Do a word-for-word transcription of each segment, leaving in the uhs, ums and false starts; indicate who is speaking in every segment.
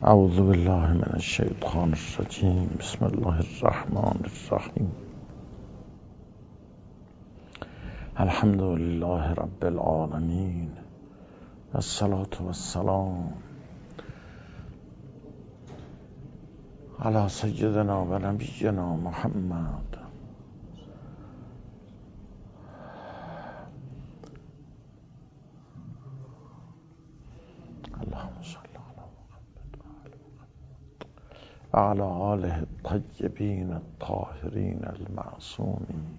Speaker 1: اعوذ بالله من الشیطان الرجیم. بسم الله الرحمن الرحیم. الحمد لله رب العالمین والصلاة والسلام علی سیدنا و نبینا محمد. اللهم صل على آله الطیبین الطاهرین المعصومین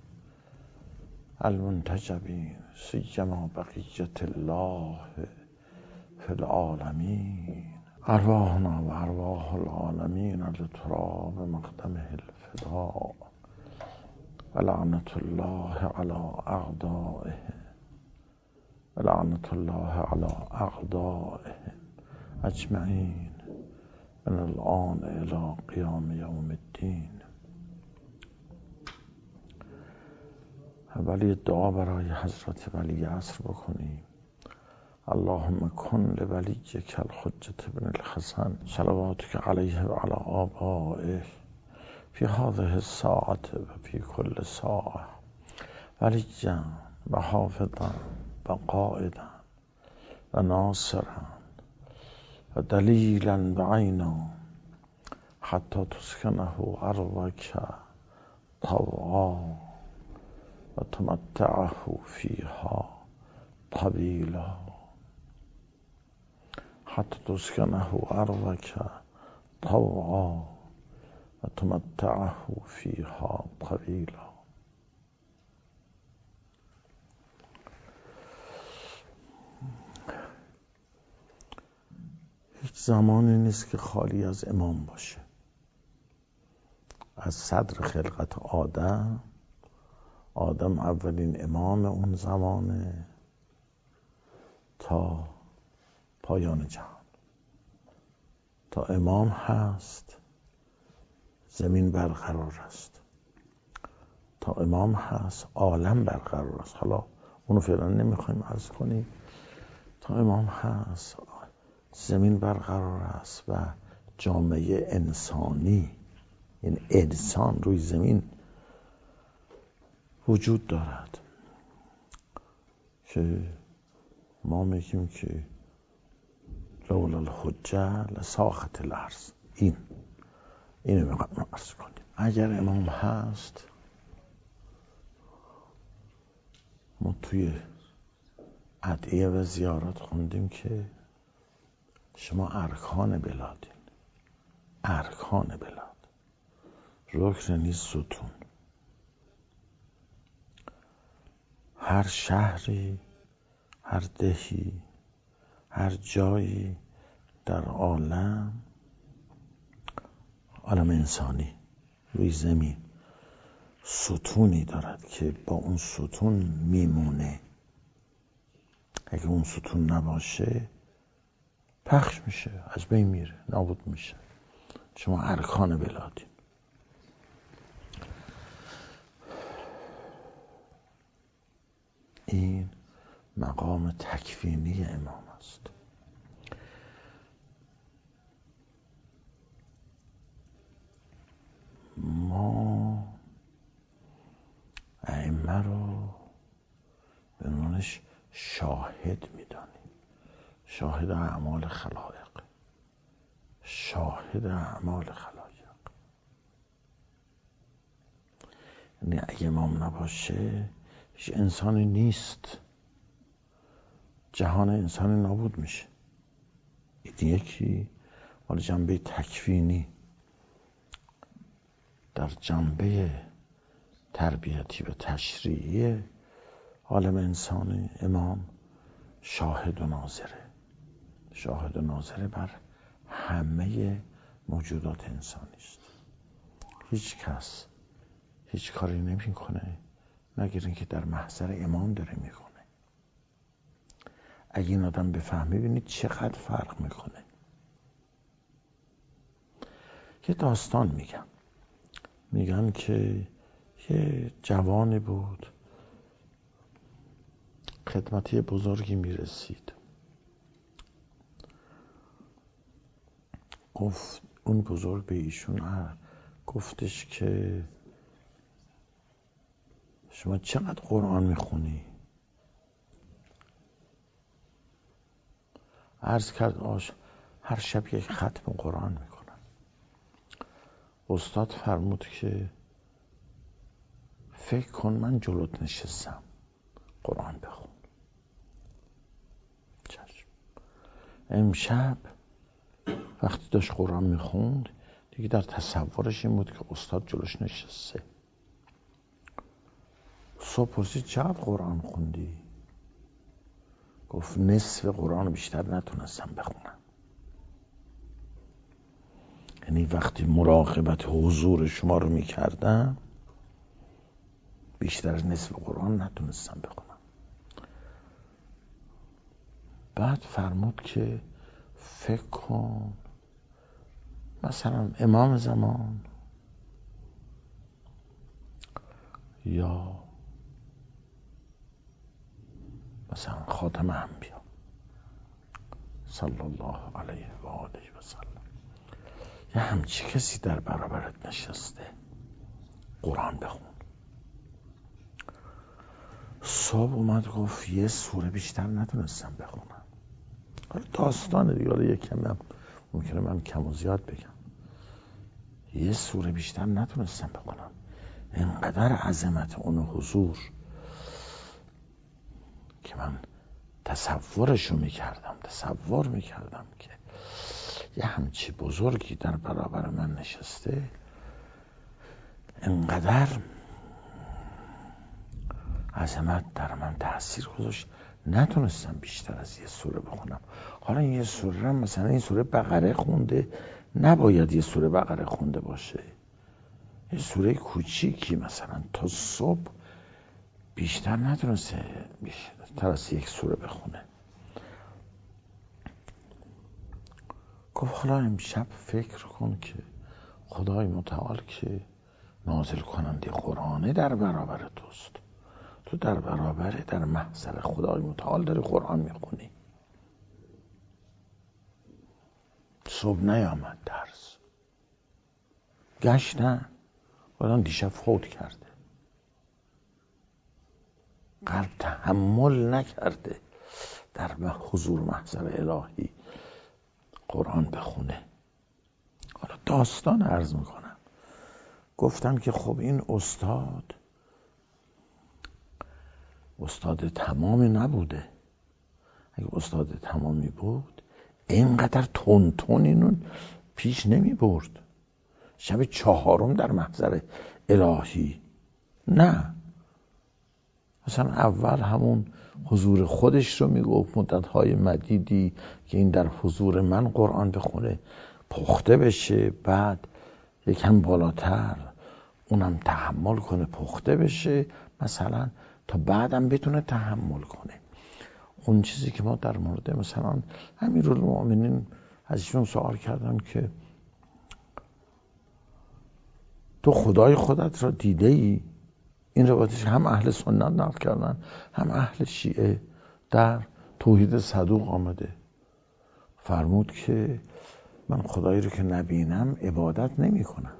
Speaker 1: المنتجبین سیما بقیة الله فی العالمین. ارواحنا و ارواح العالمین لتراب مقدمه الفداء و لعنت الله علی اعدائه و لعنت الله علی اعدائه اجمعین من الآن الى قیام یوم الدین. ولی دعا برای حضرت ولی عصر بکنیم. اللهم کن لولیک الحجة بن الحسن صلواتک علیه و علی آبائه فی هذه الساعة و فی کل ساعة ولیا و حافظا و قائدا و ناصرا و دلیلا بعینا حتی تسکنه ارضک طوعا و تمتعه فیها طویلا حتی تسکنه ارضک طوعا و تمتعه فیها طویلا. هیچ زمانی نیست که خالی از امام باشه. از صدر خلقت آدم آدم اولین امام اون زمانه تا پایان جهان. تا امام هست زمین برقرار است، تا امام هست عالم برقرار است. حالا اونو فعلا نمیخوایم عرض کنیم. تا امام هست زمین برقرار است و جامعه انسانی، این انسان روی زمین وجود دارد که ما میگیم که لولا الحجه لساخت الارض. این اینو میخوایم عرض کنیم. اگر امام هست، ما توی ادعیه و زیارات خوندیم که شما ارکان بلادین. ارکان بلاد رکن نیست، ستون. هر شهری، هر دهی، هر جایی در عالم، عالم انسانی روی زمین ستونی دارد که با اون ستون میمونه. اگه اون ستون نباشه پخش میشه، از بین میره، نابود میشه. شما ارکان بلادین. این مقام تکوینی امام است. ما ائمه رو به عنوانش شاهد میدانیم. شاهد اعمال خلایق، شاهد اعمال خلایق. یعنی اگه امام نباشه هیچ انسانی نیست، جهان انسانی نابود میشه. این یکی مال جنبه تکوینی. در جنبه تربیتی و تشریعی عالم انسانی امام شاهد و ناظره. شاهد و ناظره بر همه موجودات انسانی است. هیچ کس هیچ کاری نمی کنه مگر اینکه در محضر امام داره میکنه. اگه این آدم بفهمه ببینید چقدر فرق میکنه. یه داستان میگم. میگن که یه جوانی بود، خدمتی بزرگی میرسید. گفت اون بزرگ به ایشون گفتش که شما چقدر قرآن میخونی؟ عرض کرد آش هر شب یک ختم قرآن میکنم. استاد فرمود که فکر کن من جلوت نشستم قرآن بخون. چشم. امشب وقتی داشت قرآن میخوند دیگه در تصورش این بود که استاد جلوش نشسته. صبح پرسید چقدر قرآن خوندی؟ گفت نصف قرآن بیشتر نتونستم بخونم. یعنی وقتی مراقبت حضور شما رو میکردم بیشتر از نصف قرآن نتونستم بخونم. بعد فرمود که فکر کن مثلا امام زمان یا مثلا خاتم انبیا صلی الله علیه و آله و سلم یه همچی کسی در برابرت نشسته قرآن بخون. صبح اومد گفت یه سوره بیشتر نتونستم بخونم. حالا داستان دیگه حالا یه کمی هم ممکنه من کم و زیاد بگم. یه سوره بیشتر نتونستم بخونم. اینقدر عظمت اون حضور که من تصورشو میکردم تصور میکردم که یه همچی بزرگی در برابر من نشسته، اینقدر عظمت در من تأثیر گذاشت نتونستم بیشتر از یه سوره بخونم. حالا یه سوره مثلا این سوره بقره خونده، نباید یه سوره بقره خونده باشه، یه سوره کوچیکی مثلا تا صبح بیشتر نتونسته بیشتر از یک سوره بخونه. گفت حالا امشب فکر کن که خدای متعال که نازل کننده قرآنه در برابر توست، تو در برابر در محضر خدای متعال داری قرآن میخونی. صبح نیامد درس، گشتن الان دیشب فوت کرده، قلب تحمل نکرده در حضور محضر الهی قرآن بخونه. حالا داستان عرض میکنم. گفتم که خب این استاد استاد تمامی نبوده. اگه استاد تمامی بود اینقدر تون تون اینو پیش نمی برد. شب چهارم در محضر الهی نه، مثلا اول همون حضور خودش رو میگفت مدتهای مدیدی که این در حضور من قرآن بخونه پخته بشه، بعد یکم بالاتر اونم تحمل کنه پخته بشه مثلا تا بعدم بتونه تحمل کنه. اون چیزی که ما در مورد مثلا امیرالمؤمنین ازشون سوال کردم که تو خدای خودت را دیده ای؟ این روایتش هم اهل سنت نقل کردن هم اهل شیعه در توحید صدوق آمده. فرمود که من خدایی رو که نبینم عبادت نمی کنم،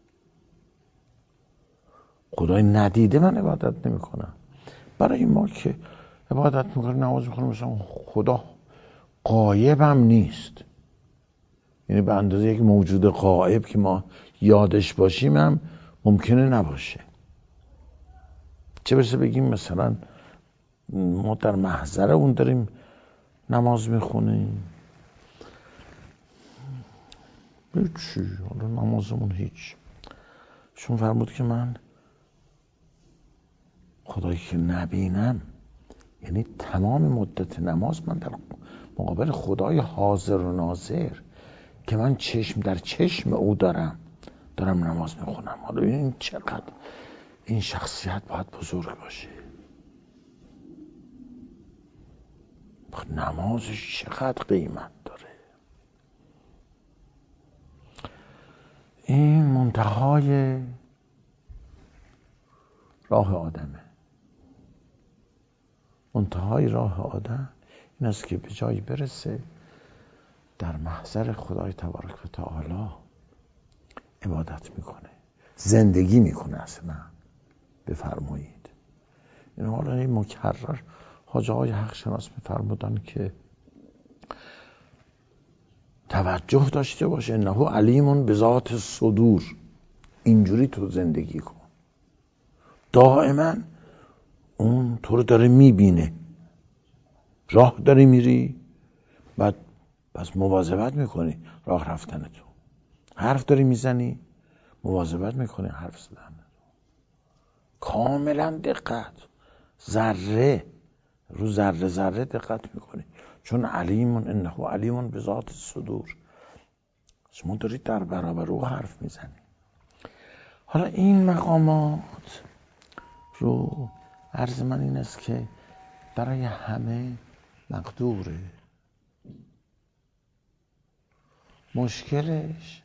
Speaker 1: خدای ندیده من عبادت نمی کنم. برای ما که عبادت میکنیم نماز میکنیم مثلا خدا غایبم نیست، یعنی به اندازه یک موجود غایب که ما یادش باشیم هم ممکنه نباشه. چه برسه بگیم مثلا ما در محضر اون داریم نماز میخونیم. هیچی، حالا نمازمون هیچ. شون فرمود که من خدایی که نبینم، یعنی تمام مدت نماز من در مقابل خدای حاضر و ناظر که من چشم در چشم او دارم دارم نماز میخونم. حالا این چقدر این شخصیت باید بزرگ باشه، نمازش چقدر قیمت داره. این منتهای راه آدمه. منتهای راه آدم این است که به جایی برسه در محضر خدای تبارک و تعالی عبادت میکنه، زندگی میکنه. اصلا بفرمایید این حالا این مکرر حاجه های حق شناس میفرمودن که توجه داشته باشه، انه علیم بذات صدور. اینجوری تو زندگی کن، دائما اون تو رو داره میبینه. راه داری میری، بعد پس مواظبت میکنی راه رفتن تو. حرف داری میزنی، مواظبت میکنی حرف زدن. کاملا دقت، ذره رو ذره ذره دقت میکنی، چون علیمون انه علیمون به ذات صدور. شما دارید در برابر او حرف میزنی. حالا این مقامات رو عرض من این است که برای همه مقدوره. مشکلش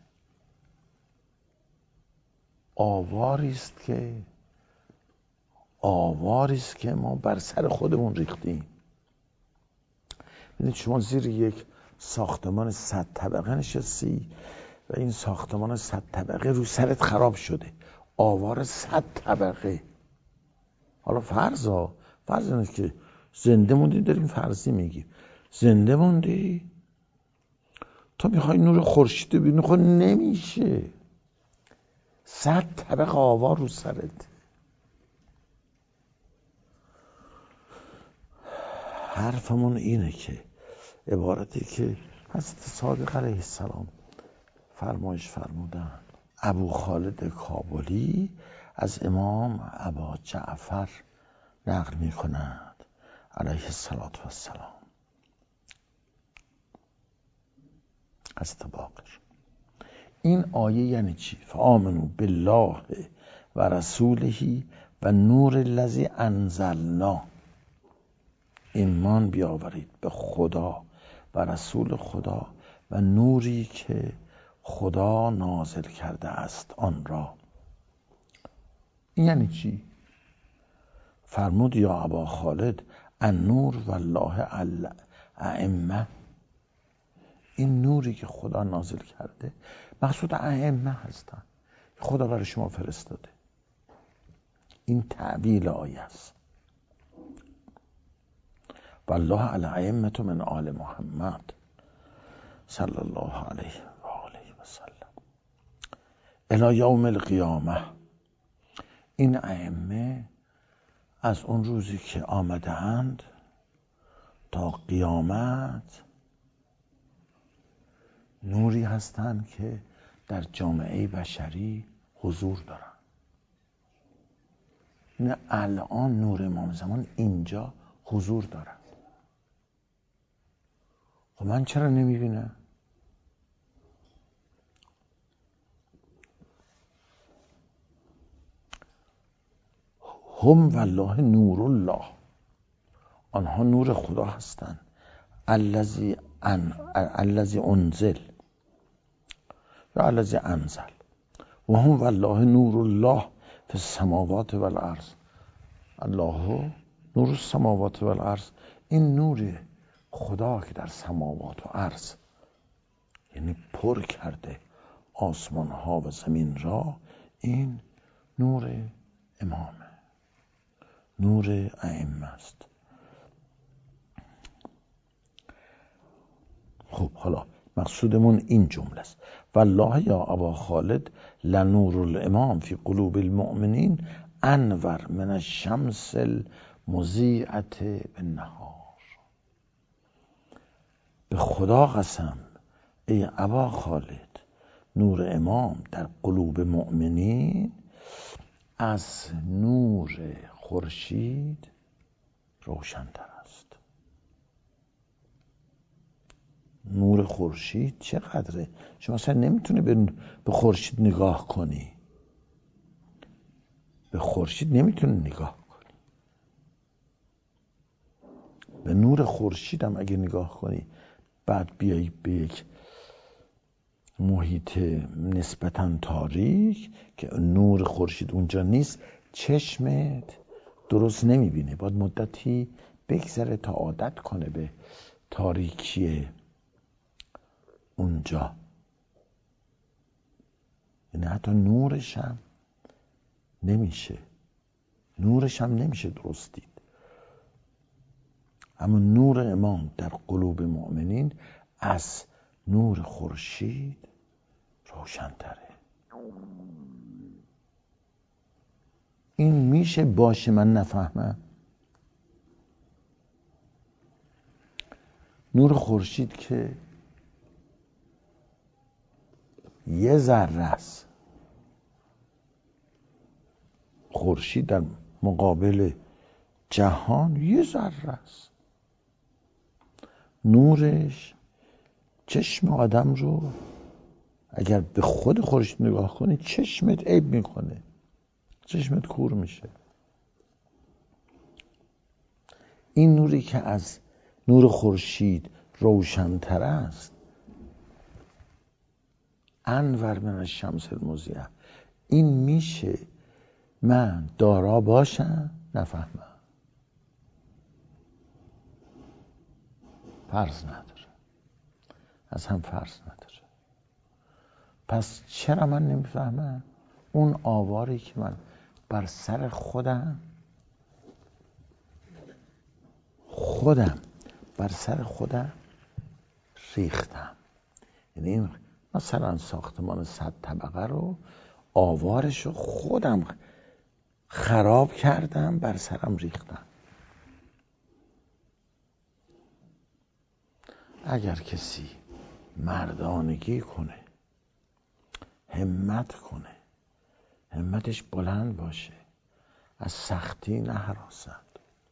Speaker 1: آواری است که آواری است که ما بر سر خودمون ریختیم. ببینید شما زیر یک ساختمان صد طبقه نشستی و این ساختمان صد طبقه رو سرت خراب شده، آوار صد طبقه. حالا فرضا فرض اینه که زنده موندی، داریم فرضی میگیم زنده موندی، تو میخوای نور خورشید رو ببینی، خب نمیشه، صد طبقه آوار رو سرت. حرفمون اینه که عبارتی که حضرت صادق علیه السلام فرمایش فرمودن، ابو خالد کابلی از امام ابا جعفر نقل می کند علیه السلام. حضرت باقر این آیه یعنی چی؟ فآمنوا بالله و رسوله و نور الذی انزلنا. ایمان بیاورید به خدا و رسول خدا و نوری که خدا نازل کرده است آن را. این یعنی چی؟ فرمود یا ابا خالد النور والله الائمه. این نوری که خدا نازل کرده مقصود ائمه هستن، خدا برای شما فرستاده. این تعبیل آیه است. والله الائمه من آل محمد صلی الله علیه و آله و سلم الی یوم القیامه. این ائمه از اون روزی که آمده اند تا قیامت نوری هستند که در جامعه بشری حضور دارن. این الان نور امام زمان اینجا حضور دارن. خب من چرا نمیبینم؟ هم والله نور الله، آنها نور خدا هستند. الذی ان الذی انزل یا الذی انزل و هم والله نور الله فی السماوات و الارض. الله نور السماوات و الارض، این نور خدا که در سماوات و ارض یعنی پر کرده آسمان ها و زمین را، این نور امامه، نور ائمه است. خب حالا مقصودمون این جمله است. والله یا ابا خالد لنور الامام فی قلوب المؤمنین انور من الشمس المضیئة بالنهار. به خدا قسم ای ابا خالد، نور امام در قلوب مؤمنین از نور خورشید روشن‌تر است. نور خورشید چقدره؟ شما اصلا نمیتونی به خورشید نگاه کنی، به خورشید نمیتونی نگاه کنی. به نور خورشید هم اگه نگاه کنی بعد بیایی به یک محیط نسبتاً تاریک که نور خورشید اونجا نیست، چشمت درست نمیبینه، باید مدتی بگذره تا عادت کنه به تاریکی اونجا، یعنی حتی نورش هم نمیشه نورش هم نمیشه درست دید. اما نور امام در قلوب مؤمنین از نور خورشید روشن‌تره. این میشه باشه من نفهمم؟ نور خورشید که یه ذره است، خورشید در مقابل جهان یه ذره است، نورش چشم آدم رو اگر به خود خورشید نگاه کنی چشمت عیب میکنه، چشمت کور میشه. این نوری که از نور خورشید روشن‌تر است، انور من الشمس المضیء، این میشه من دارا باشم نفهمم؟ فرض نداره، از هم فرض نداره. پس چرا من نمیفهمم؟ اون آواری که من بر سر خودم خودم بر سر خودم ریختم. یعنی این مثلا ساختمان صد طبقه رو آوارش رو خودم خراب کردم، بر سرم ریختم. اگر کسی مردانگی کنه، همت کنه، همتش بلند باشه، از سختی نهراسد،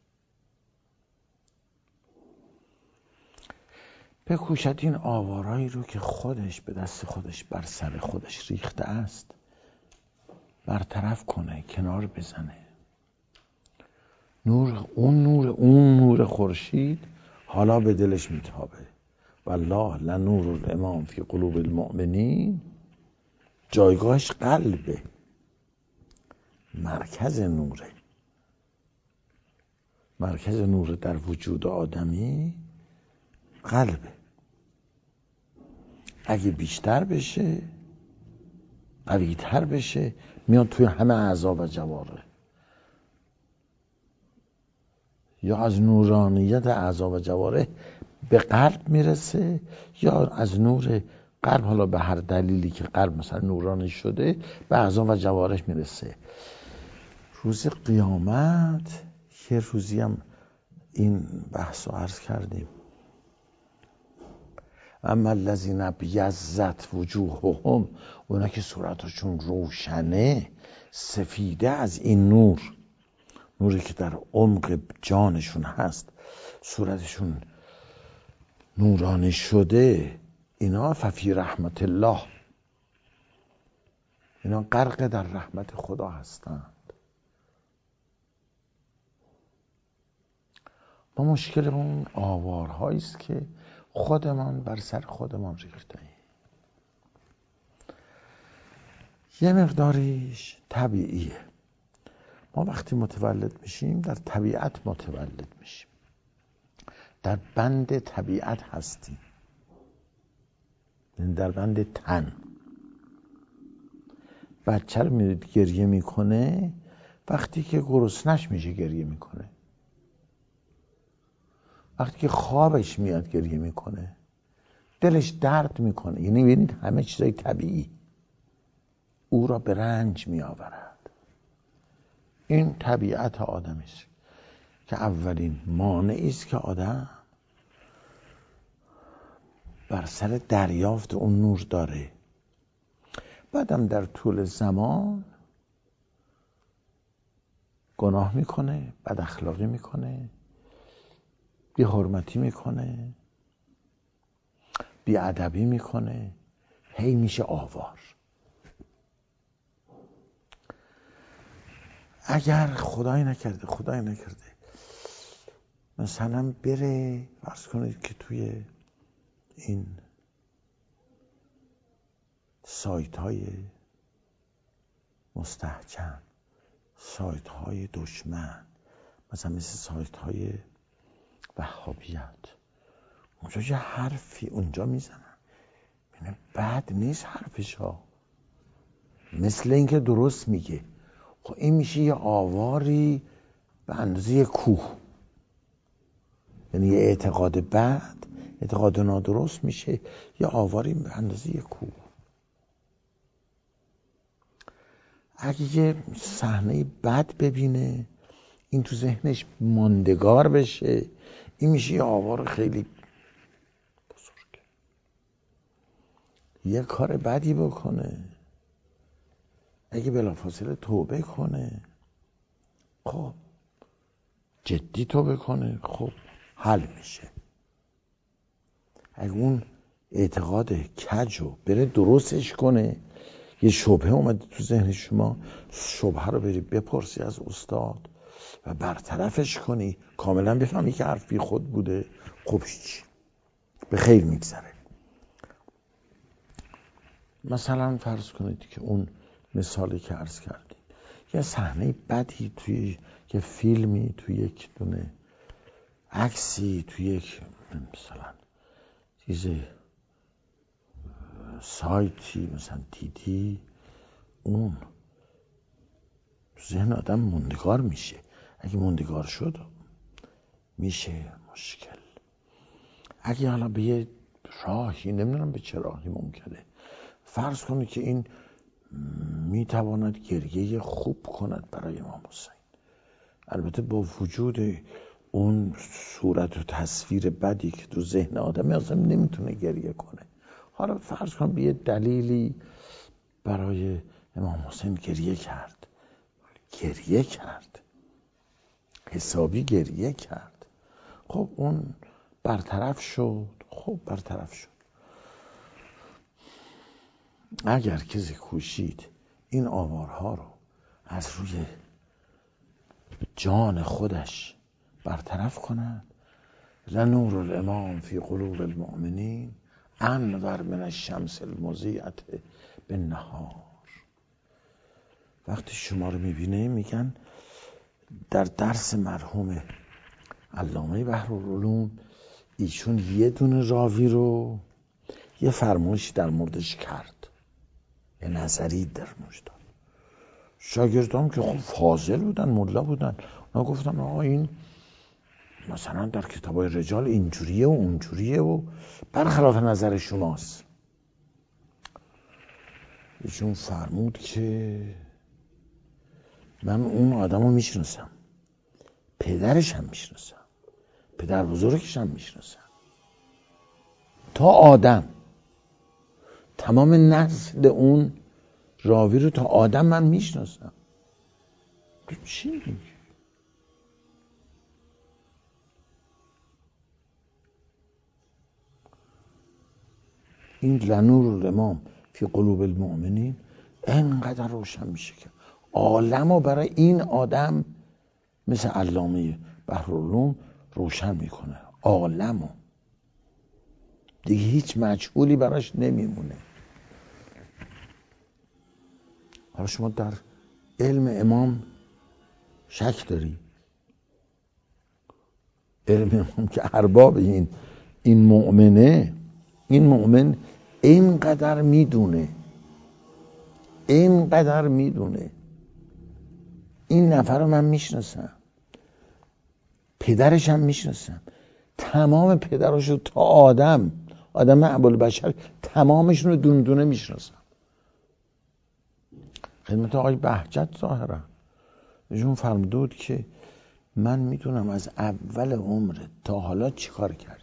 Speaker 1: بکوشد این آوارایی رو که خودش به دست خودش بر سر خودش ریخته است برطرف کنه، کنار بزنه. نور اون نور اون نور خورشید حالا به دلش میتابه. والله لنور الامام فی قلوب المؤمنین، جایگاهش قلبه، مرکز نوره، مرکز نور در وجود آدمی قلبه. اگه بیشتر بشه، قوی‌تر بشه، میاد توی همه اعضا و جواره، یا از نورانیت اعضا و جواره به قلب میرسه، یا از نور قلب، حالا به هر دلیلی که قلب مثلا نورانی شده، به اعضا و جوارح میرسه. روز قیامت یه روزی هم این بحث رو عرض کردیم، اما الذین ابیضت وجوههم، اونا که صورتشون روشنه، سفیده از این نور، نوری که در عمق جانشون هست، صورتشون نورانی شده، اینا ففی رحمت الله، اینا غرق در رحمت خدا هستند. ما مشکلمون آوارهایی است که خودمان بر سر خودمان ریختیم. یه مقداریش طبیعیه. ما وقتی متولد میشیم در طبیعت متولد میشیم، در بند طبیعت هستیم، در بند تن. بچه رو میدید گریه میکنه، وقتی که گرسنش میشه گریه میکنه، وقتی که خوابش میاد گریه میکنه، دلش درد میکنه. یعنی ببینید همه چیزای طبیعی او را به رنج میآورد. این طبیعت آدمی است که اولین مانعی است که آدم بر سر دریافت اون نور داره. بعدم در طول زمان گناه میکنه، بد اخلاقی میکنه، بی حرمتی میکنه، بی ادبی میکنه، هی میشه آوار. اگر خدای نکرده خدای نکرده مثلا بره، فرض کنید که توی این سایت های مستحکم، سایت های دشمن، مثلا مثل سایت های وهابیت، اونجا یه حرفی اونجا میزنن، یعنی بد نیست حرفش ها، مثل اینکه درست میگه. خب این میشه یه آواری به اندازه یه کوه، یعنی یه اعتقاد بد، اعتقاد نادرست میشه یه آواری به اندازه یه کوه. اگه یه صحنه بد ببینه، این تو ذهنش ماندگار بشه، این میشه یه آوار خیلی بزرگ. یه کار بدی بکنه، اگه بلافاصله توبه کنه، خب جدی توبه کنه، خب حل میشه. اگه اون اعتقاد کجو بره درستش کنه، یه شبهه اومده تو ذهن شما، شبهه رو بری بپرسی از استاد و برطرفش کنی، کاملا بفهمی که حرف بی خود بوده، خب هیچ، به خیر میگذره. مثلا فرض کنید که اون مثالی که عرض کردیم، یه صحنه بدی توی یه فیلمی، توی یک دونه عکسی، توی یک مثلا چیز سایتی مثلا دیدی، اون ذهن آدم موندگار میشه. اگه موندگار شد میشه مشکل. اگه حالا به یه راهی، نمیدونم به چه راهی ممکنه، فرض کنید که این میتواند گریه خوب کند برای امام حسین، البته با وجود اون صورت و تصویر بدی که تو ذهن آدم اصلا نمیتونه گریه کنه. حالا فرض کن به یه دلیلی برای امام حسین گریه کرد، گریه کرد، حسابی گریه کرد، خب اون برطرف شد، خب برطرف شد. اگر کسی کوشید این آوارها رو از روی جان خودش برطرف کند، لنور الامام فی قلوب المؤمنین انور من الشمس المضیئة بالنهار. وقتی شما رو میبینه، میگن در درس مرحوم علامه بحرالعلوم ایشون یه دونه راوی رو یه فرمایش در موردش کرد، یه نظری در موردش داد. شاگردام که خب فاضل بودن، ملا بودن، اونا گفتن آقا این مثلا در کتابای رجال اینجوریه و اونجوریه و برخلاف نظر شماست. ایشون فرمود که من اون آدم رو میشناسم، پدرش هم میشناسم، پدر بزرگش هم میشناسم، تا آدم، تمام نسل اون راوی رو تا آدم من میشناسم. تو چی میگی؟ این لنور الامام فی قلوب المؤمنین اینقدر روشن میشه که عالم رو برای این آدم مثل علامه بحرالعلوم روشن میکنه. عالم رو دیگه هیچ مجهولی براش نمیمونه. حالا شما در علم امام شک داری؟ علم امام که ارباب این این مؤمنه، این مؤمن اینقدر میدونه، اینقدر میدونه این نفر رو من میشناسم، پدرش هم میشناسم، تمام پدراشو تا آدم آدم ابوالبشر تمامشون رو دونه دونه میشناسم. خدمت آقای بهجت ظاهرا ایشون فرموده بود که من میدونم از اول عمرت تا حالا چی کار کردی.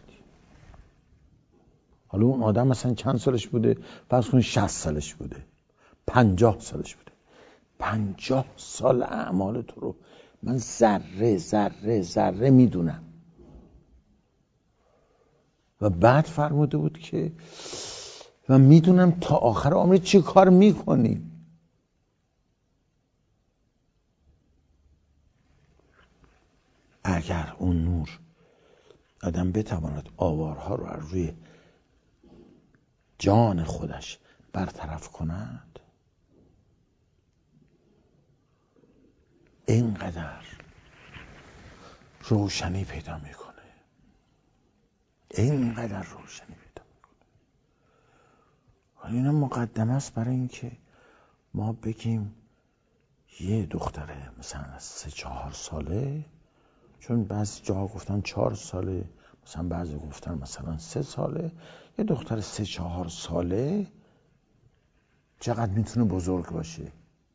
Speaker 1: حالا اون آدم مثلا چند سالش بوده؟ فرض کنید شصت سالش بوده، پنجاه سالش بوده. پنجاه سال اعمال تو رو من ذره ذره ذره میدونم. و بعد فرموده بود که من میدونم تا آخر عمرت چی کار میکنی. اگر اون نور آدم بتواند آوارها رو از روی جان خودش برطرف کند، اینقدر روشنی پیدا میکنه، اینقدر روشنی پیدا میکنه. این مقدمه است برای اینکه ما بگیم یه دختره مثلا سه چهار ساله، چون بعضی جاها گفتن چهار ساله، مثلا بعضی گفتن مثلا سه ساله، یه دختر سه چهار ساله چقدر میتونه بزرگ باشه.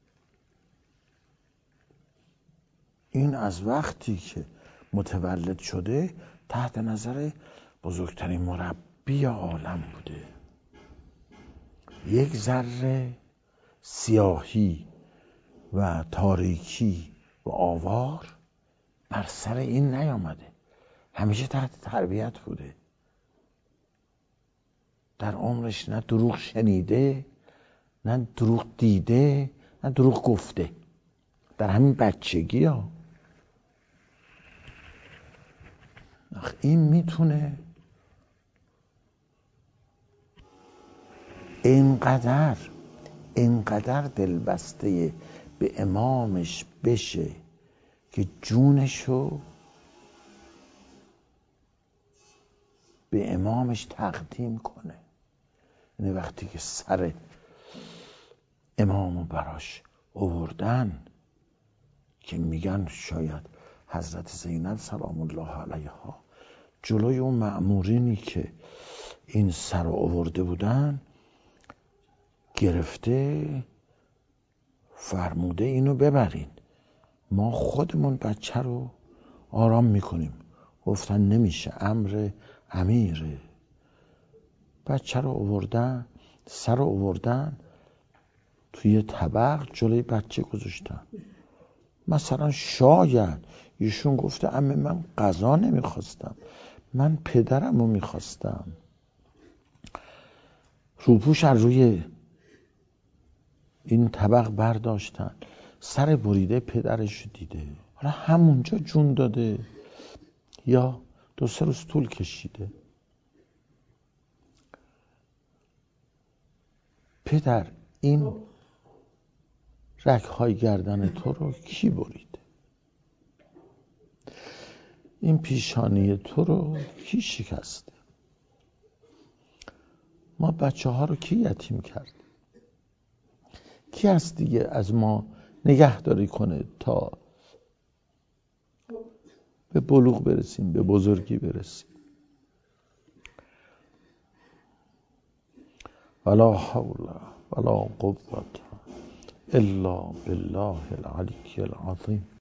Speaker 1: این از وقتی که متولد شده تحت نظر بزرگترین مربی عالم بوده. یک ذره سیاهی و تاریکی و آوار بر سر این نیامده، همیشه تحت تربیت بوده. در عمرش نه دروغ شنیده، نه دروغ دیده، نه دروغ گفته. در همین بچگی ها این میتونه اینقدر اینقدر دلبسته به امامش بشه که جونشو به امامش تقدیم کنه. یعنی وقتی که سر امامو براش آوردن که میگن شاید حضرت زینب سلام الله علیها جلوی اون مأمورینی که این سر رو آورده بودن گرفته، فرموده اینو ببرین، ما خودمون بچه رو آرام میکنیم. گفتن نمیشه، امر امیره. بچه رو آوردن، سر رو آوردن توی طبق جلوی بچه گذاشتن. مثلا شاید ایشون گفته عمه من غذا نمیخواستم، من پدرم رو میخواستم. روپوش از روی این طبق برداشتن، سر بریده پدرش دیده، حالا همونجا جون داده یا دو سه روز طول کشیده. پدر این رگ‌های گردن تو رو کی بریده؟ این پیشانی تو رو کی شکسته؟ ما بچه ها رو کی یتیم کرد؟ کی هست دیگه از ما نگهداری کنه تا به بلوغ برسیم، به بزرگی برسیم؟ ولا حول ولا قوة الا بالله العلی العظیم.